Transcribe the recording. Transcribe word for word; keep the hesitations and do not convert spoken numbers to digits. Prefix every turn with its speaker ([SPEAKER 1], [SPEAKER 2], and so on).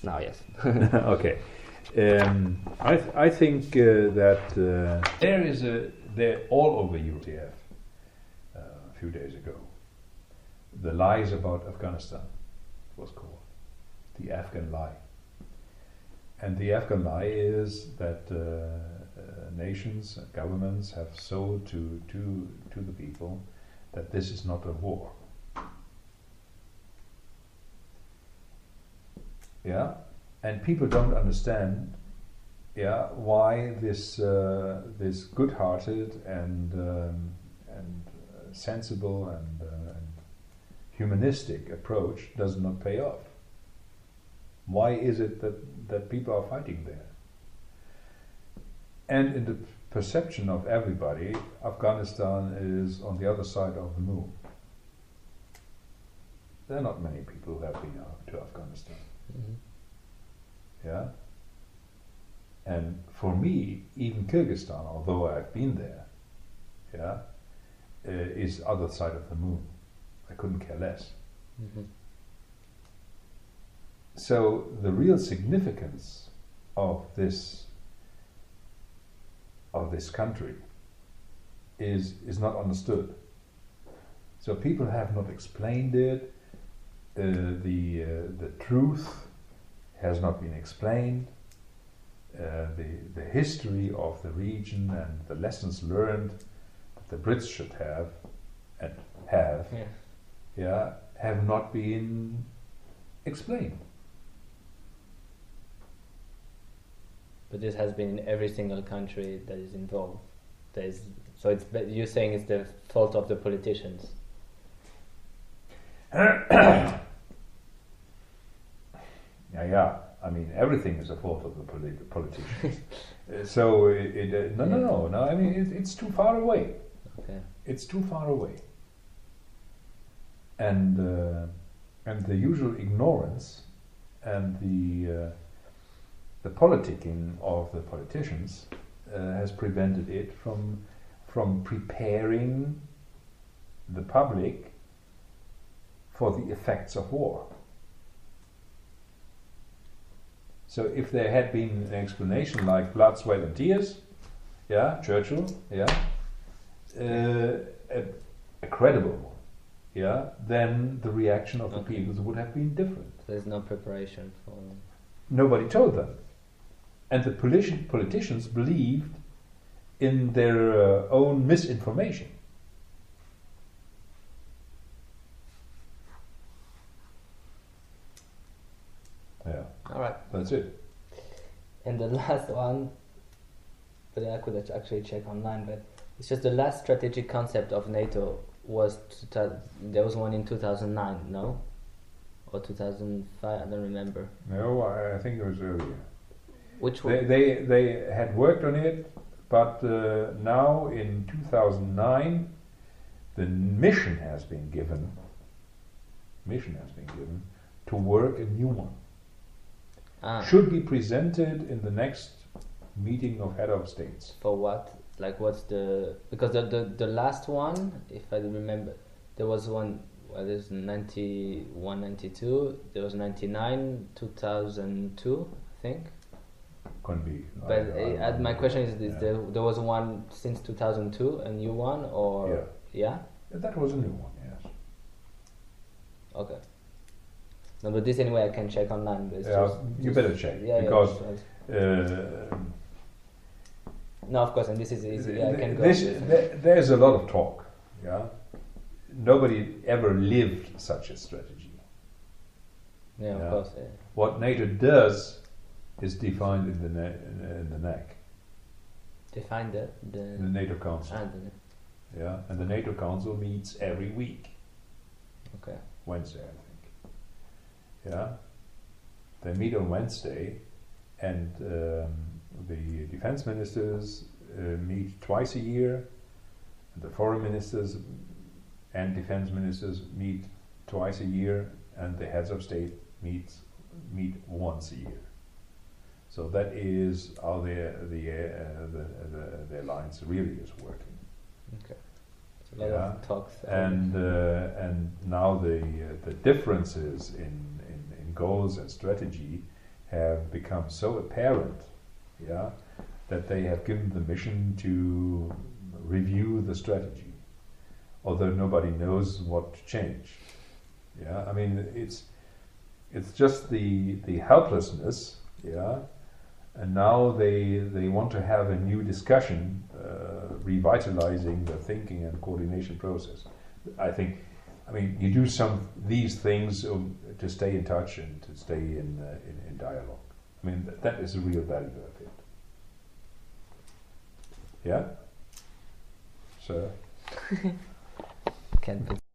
[SPEAKER 1] now, yes.
[SPEAKER 2] Okay. Um, I th- I think uh, that uh, there is a there all over Europe. They have, uh, a few days ago, the lies about Afghanistan was called the Afghan lie, and the Afghan lie is that uh, uh, nations and governments have sold to to to the people that this is not a war. Yeah, and people don't understand. Yeah, why this uh, this good-hearted and um, and uh, sensible and, uh, and humanistic approach does not pay off? Why is it that, that people are fighting there? And in the perception of everybody, Afghanistan is on the other side of the moon. There are not many people who have been out to Afghanistan. Mm-hmm. Yeah. And for me, even Kyrgyzstan, although I've been there, yeah, uh, is other side of the moon. I couldn't care less. Mm-hmm. So the real significance of this of this country is is not understood. So people have not explained it. Uh, the uh, the truth has not been explained. Uh, the the history of the region and the lessons learned that the Brits should have and have,
[SPEAKER 1] yeah,
[SPEAKER 2] yeah have not been explained.
[SPEAKER 1] But this has been in every single country that is involved. There's, so it's you're saying it's the fault of the politicians.
[SPEAKER 2] yeah, yeah. I mean, everything is a fault of the polit- politicians. uh, so it, it uh, no, no, no, no. I mean, it, it's too far away.
[SPEAKER 1] Okay.
[SPEAKER 2] It's too far away. And uh, and the usual ignorance and the uh, the politicking of the politicians uh, has prevented it from from preparing the public for the effects of war. So if there had been an explanation like blood, sweat and tears, yeah, Churchill, yeah, uh, a, a credible one, yeah, then the reaction of the
[SPEAKER 1] okay.
[SPEAKER 2] people would have been different.
[SPEAKER 1] There's no preparation for...
[SPEAKER 2] Nobody told them. And the politi- politicians believed in their uh, own misinformation. Yeah.
[SPEAKER 1] All right.
[SPEAKER 2] That's it.
[SPEAKER 1] And the last one, but I could actually check online, but it's just the last strategic concept of NATO was, two thousand, there was one in two thousand nine, no? Or two thousand five, I don't remember.
[SPEAKER 2] No, I, I think it was earlier.
[SPEAKER 1] Which one?
[SPEAKER 2] They, they, they had worked on it, but uh, now in two thousand nine, the mission has been given, mission has been given, to work a new one.
[SPEAKER 1] Ah.
[SPEAKER 2] Should be presented in the next meeting of head of states.
[SPEAKER 1] For what? Like what's the... Because the, the, the last one, if I remember, there was one, well, there's ninety-one, ninety-two, there was ninety-nine, two thousand two, I think.
[SPEAKER 2] Can be.
[SPEAKER 1] But
[SPEAKER 2] I, I,
[SPEAKER 1] uh,
[SPEAKER 2] I
[SPEAKER 1] my question is, is
[SPEAKER 2] yeah.
[SPEAKER 1] there, there was one since two thousand two, a new one, or...
[SPEAKER 2] Yeah.
[SPEAKER 1] Yeah?
[SPEAKER 2] That was a new one, yes.
[SPEAKER 1] Okay. No, but this anyway I can check online. But it's
[SPEAKER 2] Yeah,
[SPEAKER 1] just,
[SPEAKER 2] you
[SPEAKER 1] just,
[SPEAKER 2] better check,
[SPEAKER 1] yeah,
[SPEAKER 2] because
[SPEAKER 1] yeah,
[SPEAKER 2] uh,
[SPEAKER 1] no, of course, and this is easy. Yeah, I can go.
[SPEAKER 2] this,
[SPEAKER 1] on this
[SPEAKER 2] th- there's a lot of talk. Yeah, nobody ever lived such a strategy.
[SPEAKER 1] yeah, of
[SPEAKER 2] yeah.
[SPEAKER 1] course. Yeah.
[SPEAKER 2] What NATO does is defined in the ne- in the N A C,
[SPEAKER 1] Define the the,
[SPEAKER 2] the NATO Council.
[SPEAKER 1] ah, the
[SPEAKER 2] Yeah, and the NATO Council meets every week.
[SPEAKER 1] okay.
[SPEAKER 2] Wednesday, I think. Yeah, they meet on Wednesday, and um, the defense ministers uh, meet twice a year, and the foreign ministers and defense ministers meet twice a year, and the heads of state meet meet once a year. So that is how the the uh, the, the, the alliance really is working.
[SPEAKER 1] Okay. A lot
[SPEAKER 2] Yeah.
[SPEAKER 1] of talks.
[SPEAKER 2] And uh, and now the uh, the differences in, in, in goals and strategy have become so apparent, yeah, that they have given the mission to review the strategy, although nobody knows what to change. Yeah, I mean it's it's just the the helplessness, yeah, and now they they want to have a new discussion, uh, revitalizing the thinking and coordination process. I think, I mean, you do some these things um, to stay in touch and to stay in uh, in, in dialogue. I mean, th- that is the real value of it. Yeah. So.
[SPEAKER 1] Can be.